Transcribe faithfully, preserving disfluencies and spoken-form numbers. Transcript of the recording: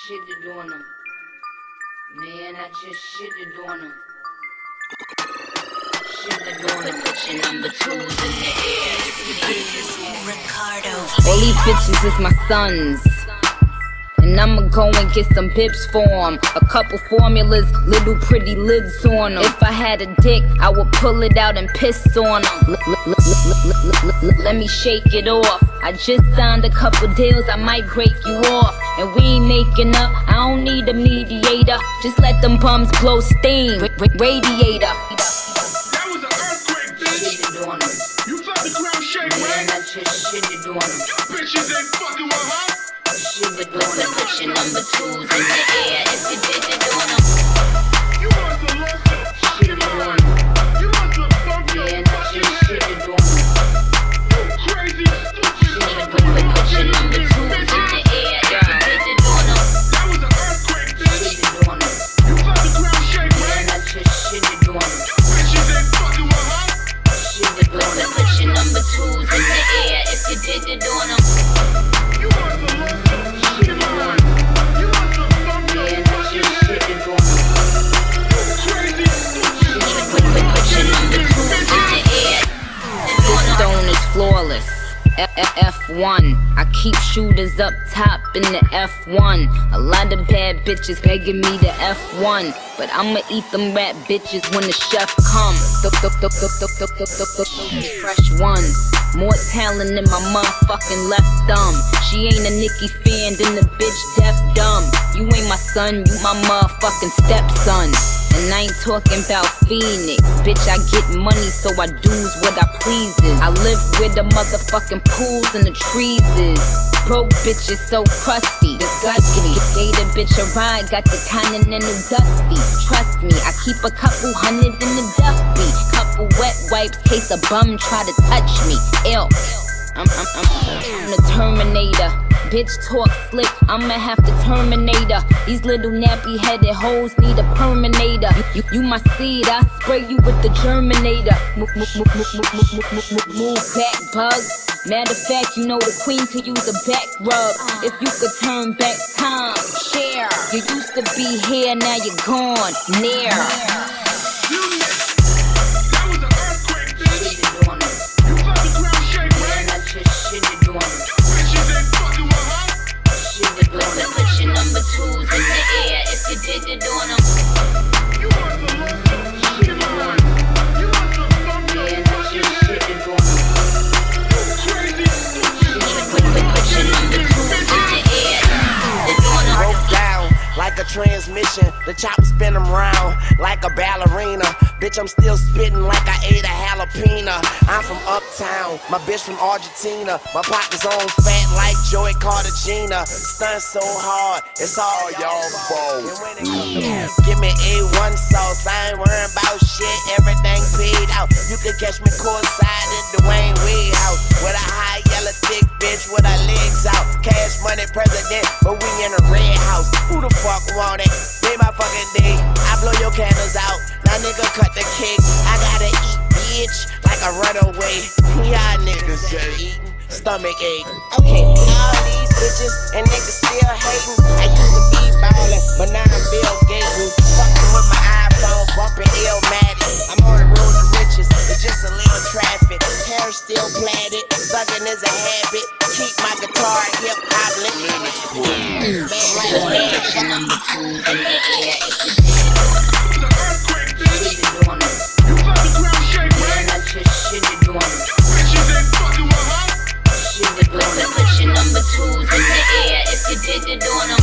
shitted on them. Man, I just shitted on them. Shitted on them. Put your number twos in the air. Ricardo. All these bitches is my sons. And I'ma go and get some bips for 'em. A couple formulas, little pretty lids on 'em. If I had a dick, I would pull it out and piss on 'em. Let me shake it off. I just signed a couple deals, I might break you off. And we ain't making up, I don't need a mediator. Just let them bums blow steam, radiator. That was an earthquake, bitch. Shitted on 'em. You felt the ground shake, right? Man, I just shitted on 'em. You bitches ain't fucking with her. Shitted on 'em. Put your number twos in the air if you did it on 'em. You must have lost your fucking Shitted on mind. 'em. You must have bumped your Man, I fucking just head. shitted on 'em. You crazy, stupid, Shitted on 'em. Put your number twos in the air if you did it on 'em. That was an earthquake, bitch. Shitted on 'em. You felt the ground shake, Man, right? I just shitted on 'em. You bitches ain't fucking with her. Shitted on 'em. Put your number twos in the air if you did it on 'em. You must have lost your fucking mind. You must have bumped your Man, I fucking just head. shitted on 'em. You crazy, stupid, Put, put, put your number twos in the air. This stone is flawless. F one. I keep shooters up top in the F one. A lot of bad bitches begging me to F one. But I'ma eat them rat bitches when the chef come. Fresh ones. More talent than my motherfucking left thumb. She ain't a Nicki fan, then the bitch deaf dumb. You ain't my son, you my motherfucking stepson. And I ain't talking about Phoenix. Bitch, I get money, so I do's what I pleases. I live where the motherfucking pools and the trees is. Broke bitches so crusty, disgusting. Gave the bitch a ride, got the continental dusty. Trust me, I keep a couple hundred in the duffy. Couple wet wipes, case a bum try to touch me. Ew. I'm, I'm, I'm, I'm the Terminator. Bitch talk slick, I'ma have to terminate her. These little nappy headed hoes need a perminator. You, you, you my seed, I spray you with the Germinator. Move, move, move, move, move, move, move, move, move, move back, bugs. Matter of fact, you know the queen could use a back rub. If you could turn back time, share. You used to be here, now you're gone, near. You missed. That was an earthquake, bitch. Shitted on 'em. You felt the ground shake, right? Man, I just shitted on 'em. You bitches ain't fucking with her. Shitted on 'em. Put your number twos in the air if you did it on 'em. You must have lost your fucking mind. You must have bumped your Man, I fucking just head. shitted on 'em. You crazy, stupid, Put, put, put your number twos in the air. Shitted on 'em. Broke down like a transmission. The chopper spin 'em round like a ballerina. Bitch, I'm still spitting like I ate a jalapeno. I'm from uptown, my bitch from Argentina. My pockets on fat like Joey Cartagena. Stunt so hard, it's all y'all fault. And when it comes to give me A one sauce, I ain't worrying about shit, everything paid out. You can catch me courtside in Dwayne Wade house with a high yellow thick bitch with her legs out. Cash money president, but we in a red house. Who the fuck want it? Be my fucking day. I blow your candles out. Now nigga cut the cake. I gotta eat, bitch, like a runaway. Y'all niggas say eating stomach ache. Okay, all these bitches and niggas still hating. I used to be ballin', but now I'm Bill Gates. Fucking with my iPhone, bumping Illmatic. I'm on the road to riches. It's just a little traffic. Hair still plaited. Sucking is a habit. Keep my guitar hip hobbling. Put your number twos in the air if you It was an earthquake, bitch. shitted on 'em. You felt the ground shake, right? Man, I just shitted on 'em. You bitches ain't fucking with her. Shitted on 'em. Put your number twos in the air if you did it on 'em.